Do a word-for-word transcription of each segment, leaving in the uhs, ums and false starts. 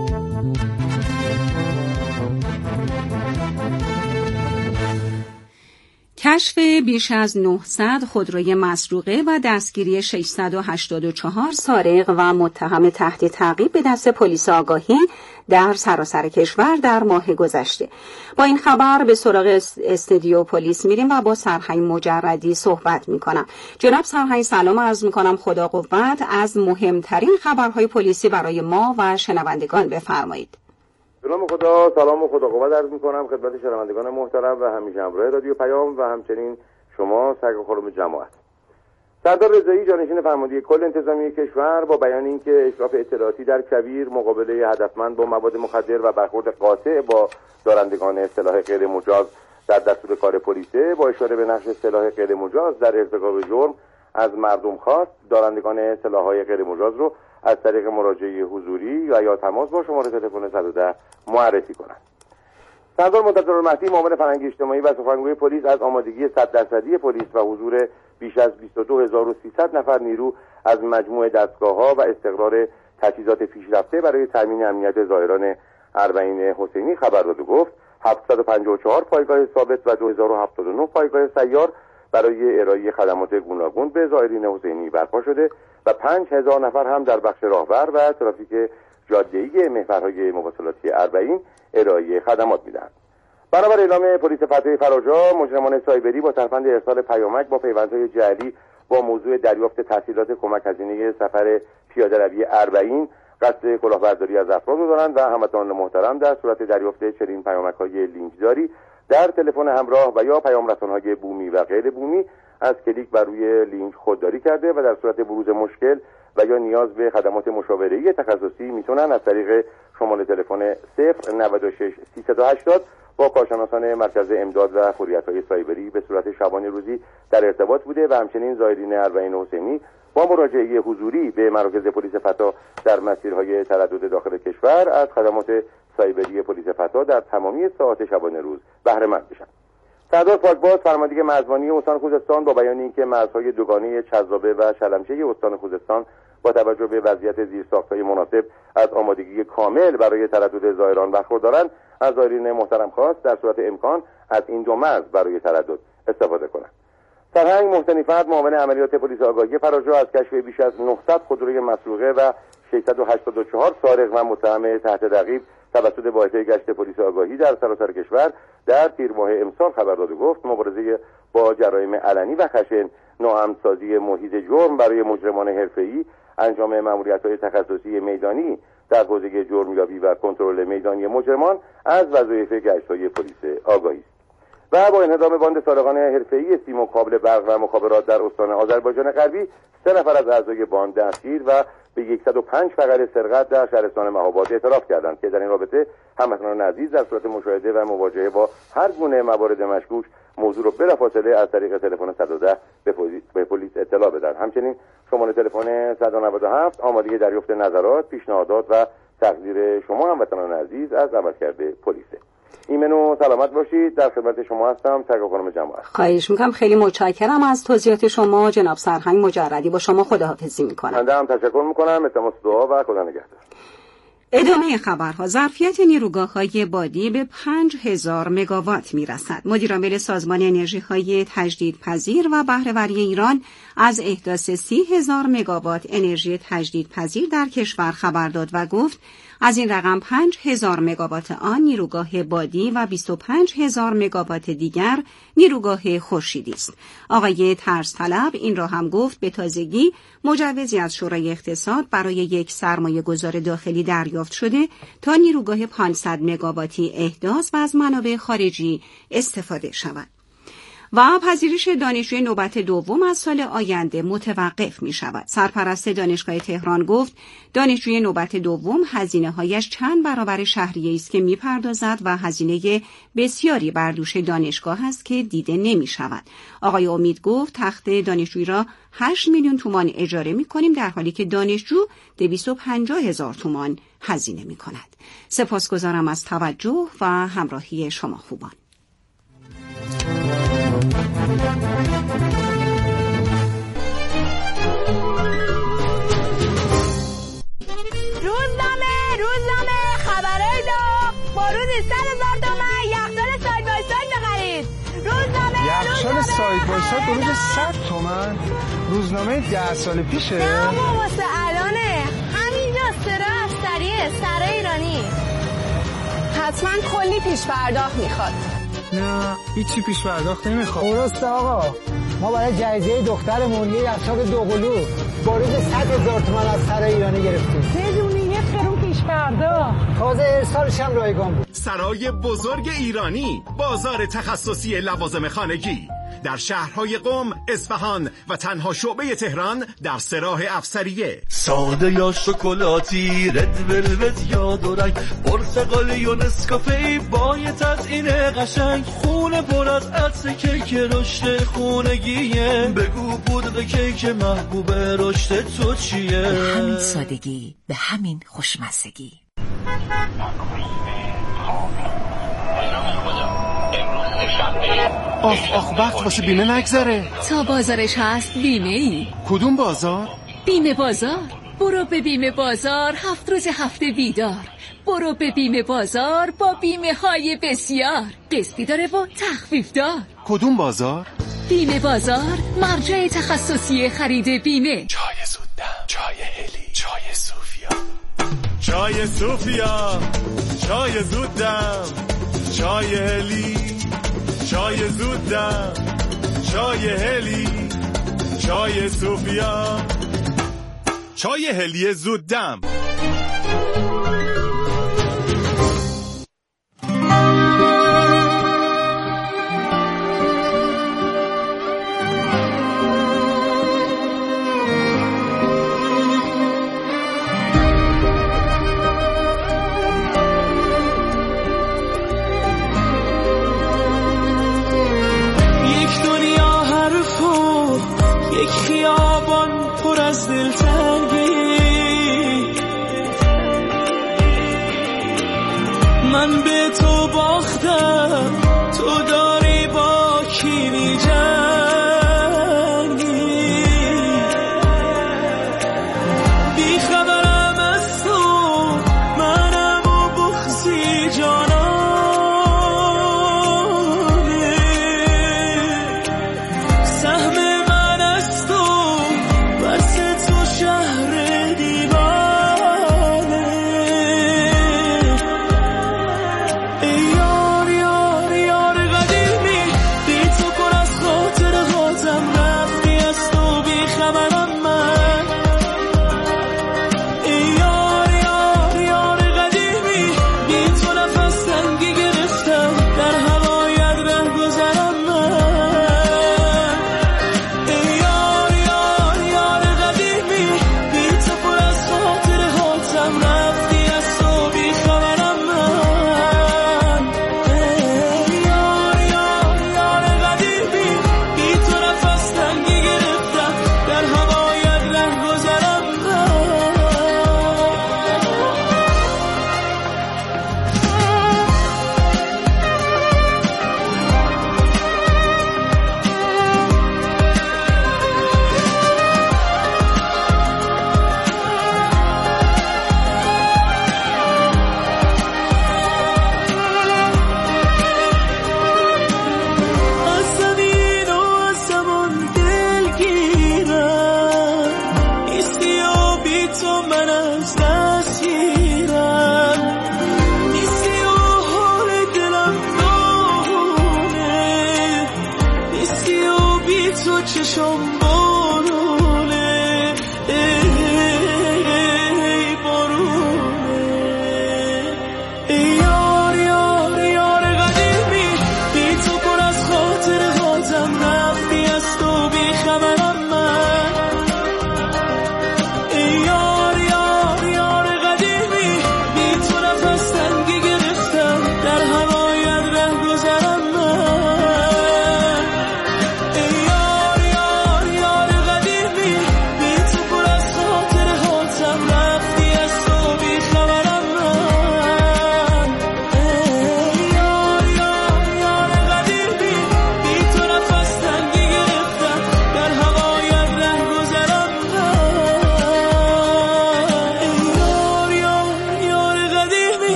کشف بیش از نهصد خودروی مسروقه و دستگیری ششصد و هشتاد و چهار سارق و متهم تحت تعقیب به دست پلیس آگاهی در سراسر کشور در ماه گذشته. با این خبر به سراغ استودیو پلیس میریم و با سرهنگ مجردی صحبت میکنم. جناب سرهنگ سلام عرض میکنم، خدا قوت. از مهمترین خبرهای پلیسی برای ما و شنوندگان بفرمایید. سلام خدا، سلام و خدا قوت عرض میکنم خدمت شنوندگان محترم و همیشه همراه رادیو پیام و همچنین شما سگ و خرم جماعت. سردار رضایی جانشین فرمانده کل انتظامی کشور با بیان اینکه اشراف اطلاعاتی در کویر مقابله هدفمند با مواد مخدر و برخورد قاطع با دارندگان سلاح غیر مجاز در دستور کار پلیسه، با اشاره به نقش سلاح غیر مجاز در ارتکاب جرم از مردم خواست دارندگان سلاح‌های غیر مجاز رو از طریق مراجعه حضوری و یا تماس با شماره تلفن صد و ده معرفی کنند. سردار منتظر المهدی معاون فرهنگی اجتماعی و سخنگوی پلیس از آمادگی صد درصدی پلیس و حضور بیش از بیست و دو هزار و سیصد نفر نیرو از مجموع دستگاه‌ها و استقرار تجهیزات پیشرفته برای تامین امنیت زائران اربعین حسینی خبر داد و گفت هفتصد و پنجاه و چهار پایگاه ثابت و دو هزار و هفتاد و نه پایگاه سیار برای ارائه خدمات گوناگون به زائرین حسینی برپا شده و پنج هزار نفر هم در بخش راهبر و ترافیک جاده‌ای محورهای مواصلاتی اربعین ارائه خدمات میدهند. بنابر اعلام پلیس فتح فراجا، مجرمان سایبری با ترفند ارسال پیامک با پیوندهای جعلی با موضوع دریافت تسهیلات کمک هزینه سفر پیاده‌روی اربعین قصد کلاهبرداری از افراد دارند و هموطنان محترم در صورت دریافت چنین پیامک‌های لینکداری در تلفن همراه و یا پیام رسان‌های بومی و غیر بومی از کلیک بر روی لینک خودداری کرده و در صورت بروز مشکل و یا نیاز به خدمات مشاوره‌ای تخصصی میتونن از طریق شماره تلفن صفر نود و شش سیصد و هشتاد با کارشناسان مرکز امداد و فوریت‌های سایبری به صورت شبانه روزی در ارتباط بوده و همچنین زائرین اربعین حسینی با مراجعه حضوری به مراکز پلیس فتح در مسیرهای تردد داخل کشور از خدمات سایبری پلیس فتح در تمامی ساعات شبانه روز بهره مند بشن. سردار پاکباز فرمانده مرزبانی استان خوزستان با بیان اینکه مرزهای دوگانه چذابه و شلمچه استان خوزستان با توجه به وضعیت زیرساخت‌های مناسب از آمادگی کامل برای تردد زائران برخوردارند، از زائرین محترم خواست در صورت امکان از این دو مرز برای تردد استفاده کنند. سرهنگ محسنی فرد معاون عملیات پلیس آگاهی فراجا از کشف بیش از نهصد خودروی مسروقه و ششصد و هشتاد و چهار سارق و متهم تحت تعقیب توسط واحد گشت پلیس آگاهی در سراسر کشور در تیر ماه امسال خبر داد و گفت مبارزه با جرایم علنی و خشن، ناامن‌سازی محیط جرم برای مجرمان حرفه‌ای، انجام مأموریت‌های تخصصی میدانی در حوزه جرمیابی و کنترل میدانی مجرمان از وظایف گشت‌های پلیس آگاهی است. و با انهدام باند سارقان حرفه‌ای سیم و کابل برق و مخابرات در استان آذربایجان غربی، سه نفر از اعضای باند دستگیر و به صد و پنج فقره سرقت در شهرستان مهاباد اعتراف کردند که در این رابطه هموطنان عزیز در صورت مشاهده و مواجهه با هر گونه موارد مشکوک موضوع را بلافاصله از طریق تلفن صد و ده به پلیس اطلاع بدن. همچنین شماره تلفن صد و نود و هفت آماده دریافت نظرات، پیشنهادات و تقدیر شما هموطنان عزیز از عملکرد پلیسه. ایمن و سلامت باشید. در خدمت شما هستم، سگ و خانم جماعت. خواهش میکنم. خیلی متشکرم از توضیحات شما جناب سرهنگ مجردی. با شما خداحافظی میکنم. من هم تشکر میکنم. التماس دعا و خدا نگهدار. ادامه خبرها. ظرفیت نیروگاه‌های بادی به پنج هزار مگاوات میرسد. مدیرعامل سازمان انرژی‌های تجدیدپذیر و بهره‌وری ایران از احداث سی هزار مگاوات انرژی تجدیدپذیر در کشور خبر داد و گفت از این رقم پنج هزار مگاوات آن نیروگاه بادی و بیست و پنج هزار مگاوات دیگر نیروگاه خورشیدی است. آقای طرزطلب این را هم گفت به تازگی مجوزی از شورای اقتصاد برای یک سرمایه گذار داخلی دریافت شده تا نیروگاه پانصد مگاواتی احداث و از منابع خارجی استفاده شود. و پذیرش دانشجوی نوبت دوم از سال آینده متوقف می شود. سرپرست دانشگاه تهران گفت دانشجوی نوبت دوم هزینه‌هایش چند برابر شهریه‌ای است که می پردازد و هزینه بسیاری بر دوش دانشگاه است که دیده نمی شود. آقای امید گفت تخت دانشجویی را هشت میلیون تومان اجاره می کنیم در حالی که دانشجو دویست و پنجاه هزار تومان هزینه می کند. سپاسگزارم از توجه و همراهی شما خوبان. روزنامه روزنامه روزی صد هزار تومن یخچال ساید بای ساید بخرید. روزنامه یخچال ساید بای ساید روز صد تومن؟ روزنامه ده سال پیشه؟ نه بابا واسه الانه. همینجا سرا افسریه سرای ایرانی. حتما کلی پیش پرداخت میخواد. نه هیچی پیش پرداخت نمیخواد. درسته آقا، ما برای جایزه دخترمون یه یخچال دوقلو با روز صد هزار تومن از سرای ایرانی گرفتیم. بدون یه قرون پیش پرداخت. تازه ارسالش هم رایگان بود. سرای بزرگ ایرانی، بازار تخصصی لوازم خانگی در شهرهای قم، اصفهان و تنها شعبه تهران در سراح افسریه. ساده یا شکلاتی، رد ولوت یا دورنگ، پرتقالی و نسکافه با یه تزیین قشنگ، خونه پر از عطر کیک رشد خونگیه. بگو پودر کیک محبوب رشد تو چیه؟ به همین سادگی، به همین خوشمزگی. آخ آخ وقت واسه بیمه نگذره. تا بازارش هست بیمه ای. کدوم بازار؟ بیمه بازار. برو به بیمه بازار، هفت روز هفته بیدار. برو به بیمه بازار با بیمه های بسیار، قسطی داره و تخفیف دار. کدوم بازار؟ بیمه بازار، مرجع تخصصی خرید بیمه. چای زودم، چای هلی، چای صوفیا. چای صوفیا، چای زودم، چای هلی، چای زودم، چای هلی، چای صوفیا، چای هلی زودم. من به تو باختم، تو داری با کی می‌جنگی؟ بی خبرم از تو، منم و بغضی جانانه. سهم من از تو، بس تو شهر دیوانه.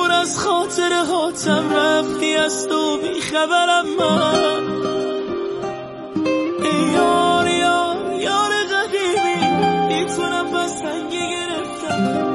دور از خاطره هاتم رفتی از تو بیخبرم من. ای یار یار یار قدیمی میتونم بس رنگی گرفتم.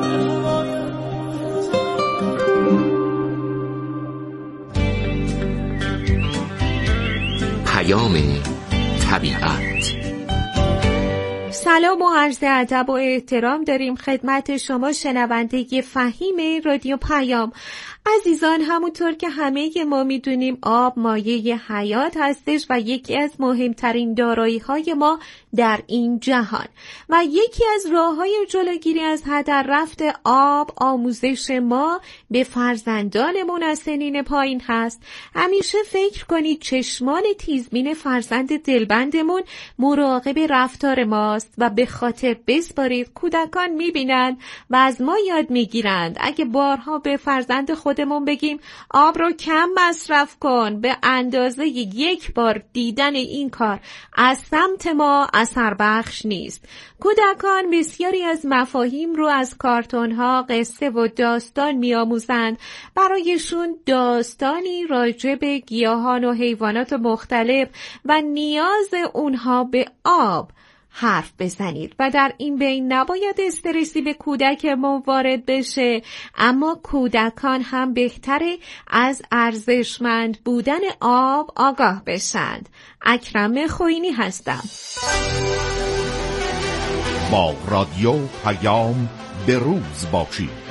پیام طبیعت. سلام و عرض ادب و احترام داریم خدمت شما شنونده فهیم رادیو پیام. عزیزان، همونطور که همه ما میدونیم آب مایه حیات هستش و یکی از مهمترین دارایی های ما در این جهان و یکی از راه های جلوگیری از هدر رفت آب آموزش ما به فرزندانمون از سنین پایین هست. همیشه فکر کنید چشمان تیزبین فرزند دلبندمون مراقب رفتار ماست و به خاطر بسپارید کودکان میبینند و از ما یاد میگیرند. اگه بارها به فرزند خودمون بگیم آب رو کم مصرف کن، به اندازه یک بار دیدن این کار از سمت ما اثر بخش نیست. کودکان بسیاری از مفاهیم رو از کارتون‌ها، قصه و داستان می‌آموزند. برایشون داستانی راجع به گیاهان و حیوانات مختلف و نیاز اونها به آب حرف بزنید و در این بین نباید استرسی به کودکمون وارد بشه، اما کودکان هم بهتره از ارزشمند بودن آب آگاه بشند. اکرم خوینی هستم. با رادیو پیام به روز باشید.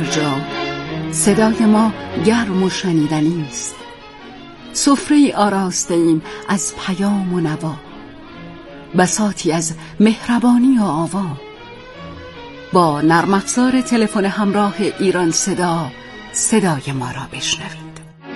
جا صدای ما گرم و شنیدنی است. سفره آراسته ایم از پیام و نوا، بساطی از مهربانی و آوا. با نرم افزار تلفن همراه ایران صدا صدای ما را بشنوید.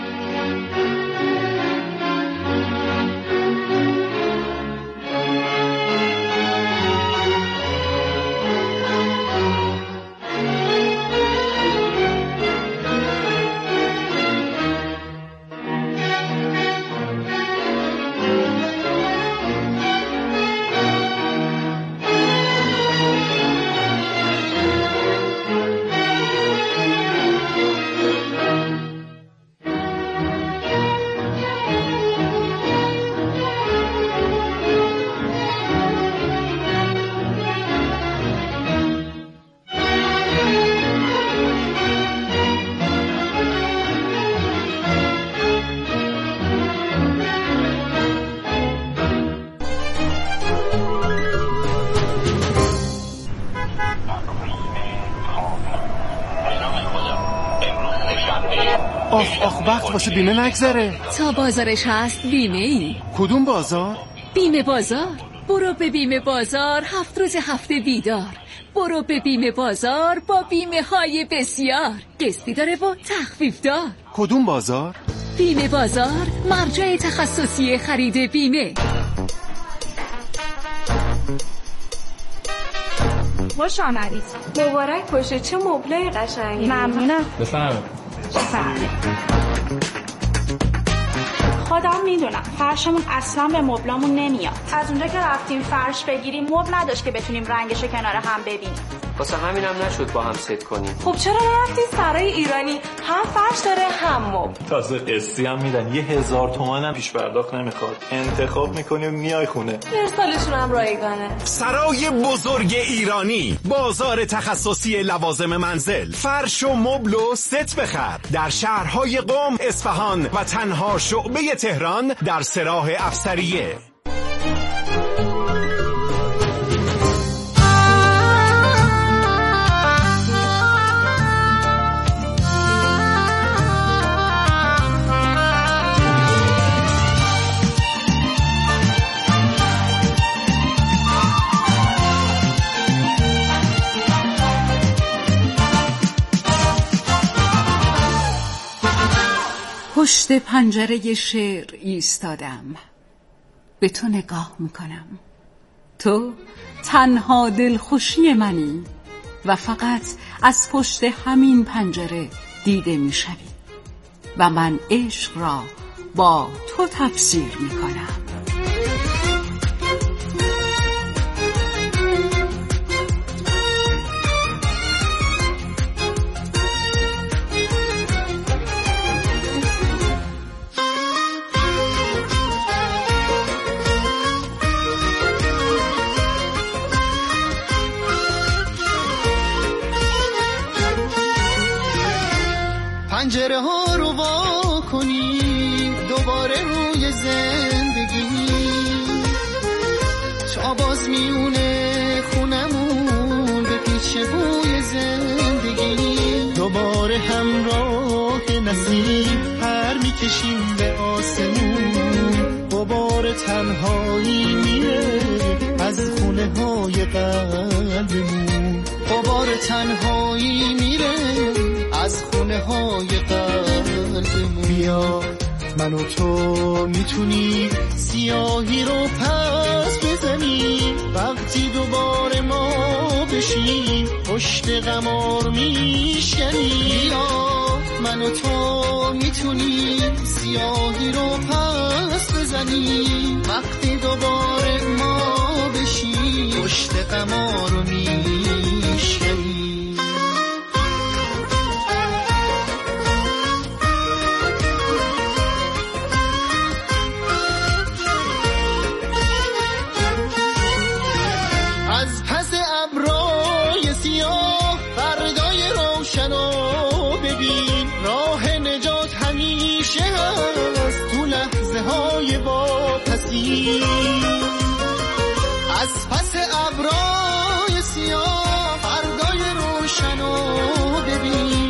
آخ آخ وقت واسه بیمه نگذره. تا بازارش هست بیمه ای. کدوم بازار؟ بیمه بازار. برو به بیمه بازار، هفت روز هفته بیدار. برو به بیمه بازار با بیمه های بسیار، قسطی داره و تخفیف دار. کدوم بازار؟ بیمه بازار، مرجع تخصصی خرید بیمه. خوش آمدید. مبارک باشه. چه مبلای قشنگی. ممنونم. بفرمایید. خودم میدونم فرشمون اصلا به مبلامون نمیاد. از اونجا که رفتیم فرش بگیریم مبل نداشت که بتونیم رنگشو کنار هم ببینیم. واسه همینم نشد با هم ست کنیم. خب چرا نرفتین سرای ایرانی؟ هم فرش داره هم مبل. تازه قسطی هم میدن. یه هزار تومن هم پیش پرداخت نمیخواد. انتخاب میکنی و میای خونه. ارسالشون هم رایگانه. سرای بزرگ ایرانی، بازار تخصصی لوازم منزل، فرش و مبل و ست بخر در شهرهای قم، اصفهان و تنها شعبه تهران در سراح افسریه. پشت پنجره شعر ایستادم، به تو نگاه میکنم. تو تنها دلخوشی منی و فقط از پشت همین پنجره دیده میشوی و من عشق را با تو تفسیر میکنم. پنجره ها رو وا کنی دوباره روی زندگی، تا باز میونه خونمون به پیچ بوی زندگی. دوباره همراه نسیم پر میکشیم به آسمون، دوباره تنهایی میره از خونه های قلبمون، دوباره تنهایی میره از خونه های قلبمون. بیا من و تو میتونی سیاهی رو پس بزنی، وقتی دوباره ما بشیم پشت قمار میشکنی. بیا من و تو میتونی سیاهی رو پس بزنی، وقتی دوباره ما بشیم پشت قمار میشکنی. از پس ابرای سیاه فردای روشن رو ببین، راه نجات همیشه هست تو لحظه های واپسی. از پس ابرای سیاه فردای روشن رو ببین،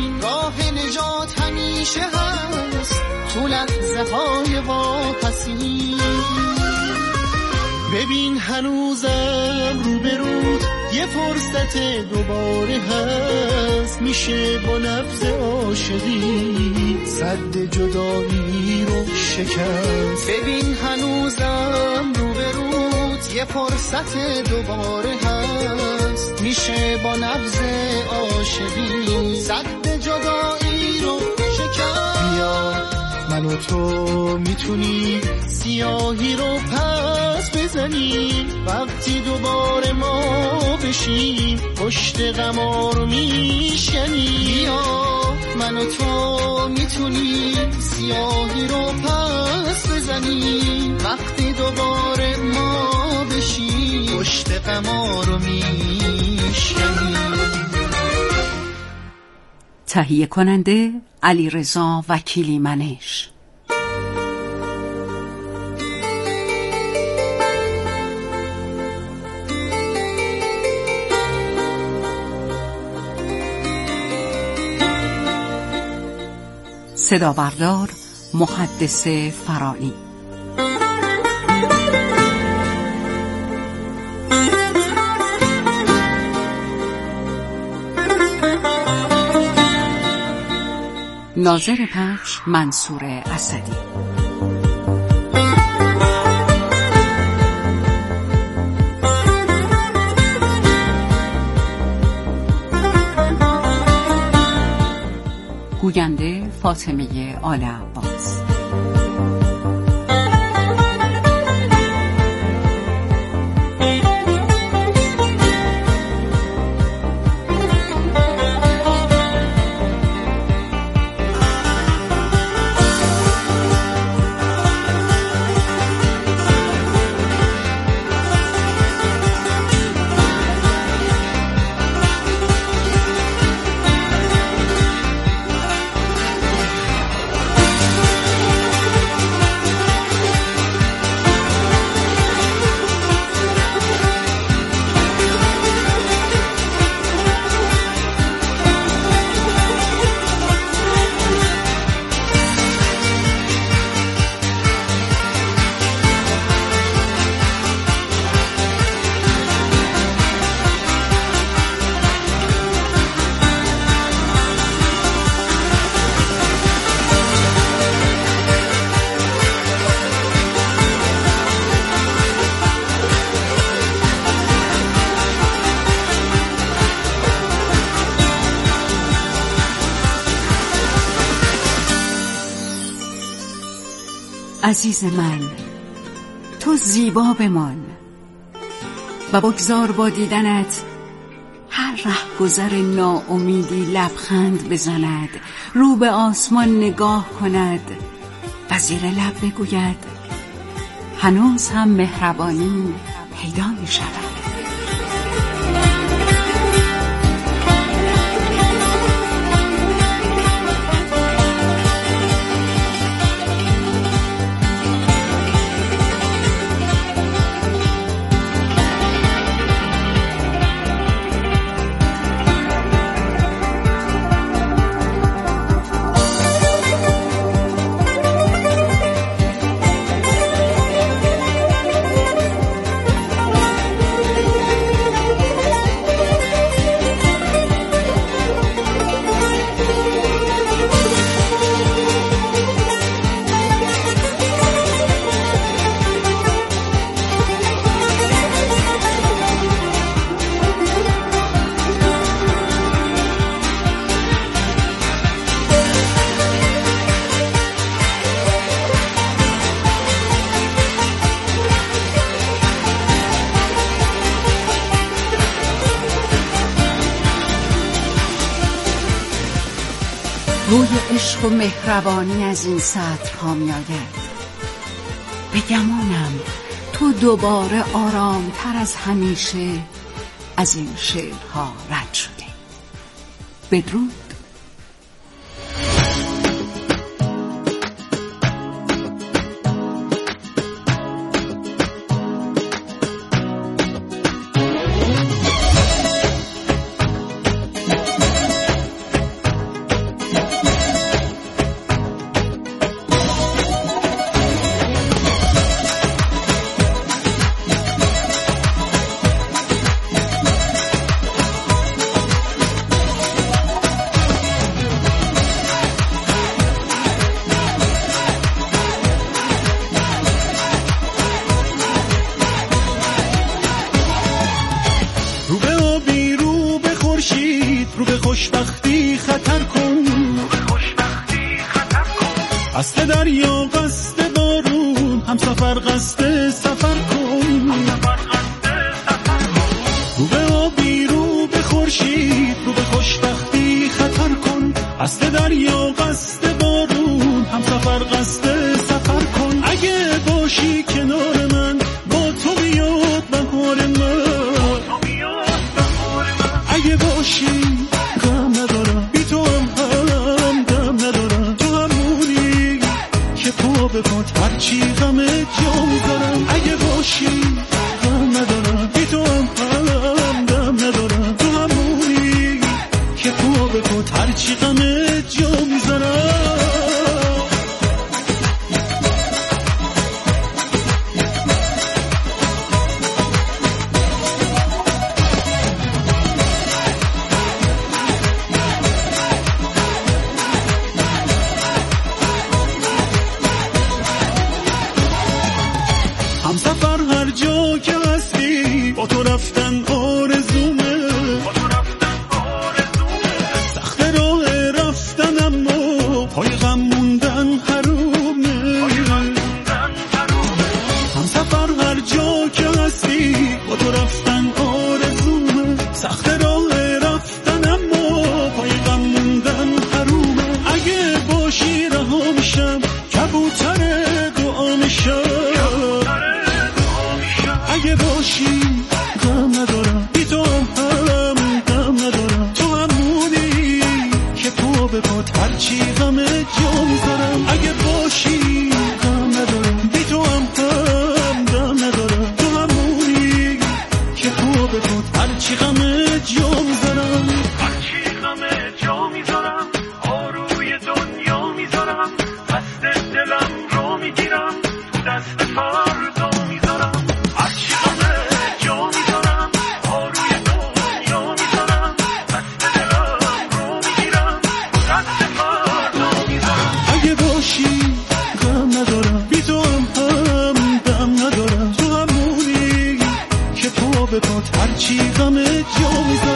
ببین هنوزم روبروت یه فرصت دوباره هست، میشه با نبض عاشقی سد جدایی رو شکست. ببین هنوزم روبروت یه فرصت دوباره هست، میشه با نبض عاشقی سد جدایی رو شکست. بیا من و تو میتونی سیاهی رو پس بزنیم، وقتی دوباره ما بشیم پشت غما رو میشکنیم. بیا من و تو میتونیم سیاهی رو پس بزنیم، وقتی دوباره ما بشیم پشت غما رو میشکنیم. تهیه کننده علیرضا وکیلی منش. صدابردار محدث فرانی. ناظر پخش منصور اسدی. گوینده فاطمه آل عباس. عزیز من، تو زیبا بمان و بگذار با دیدنت هر رهگذر ناامیدی لبخند بزند، رو به آسمان نگاه کند و زیر لب بگوید هنوز هم مهربانی پیدا می شود. روی عشق و مهربانی از این سطرها می آید. به گمانم تو دوباره آرامتر از همیشه از این شعرها رد شده. بدرود. قصد دریا قصد بارون، هم سفر قصد سفر کن. رو به آبی رو به خورشید، رو به خوشبختی خطر کن. قصد دریا قصد بارون، هم سفر قصد سفر کن. اگه باشی کنار من، با تو بیاد بهار من. اگه باشی غم ندارم، بی تو هم هم دم ندارم. تو همونی که پا به پات هرچی غم جا میذارم. اگه باشی غم ندارم، بی تو هم هم دم ندارم. تو همونی که پا به پات هرچی غم جا میذارم. همسفر هر جا که هستی، با تو رفتن آرزومه. سخت راه رفتن اما پای غم موندن حرومه. همسفر هر جا که هستی، با تو رفتن آرزومه. سخت راه رفتن اما پای غم موندن حرومه. اگه باشی رها میشم، کبوتر دعا میشم. اگه باشی غم ندارم، بی تو هم هم غم ندارم. تو همونی که پا به پات هرچی غم جا میذارم. اگه باشی غم ندارم، بی تو هم هم غم ندارم. تو همونی که پا به پات هرچی غم جا میذارم. هرچی غم جا میذارم، آروی دنیا میذارم. دست دلم رو میگیرم، تو دست فردا میذارم. اگه باشی غم ندارم، بی تو هم هم دم ندارم. تو همونی که پا به پات هرچی غم جا میذارم.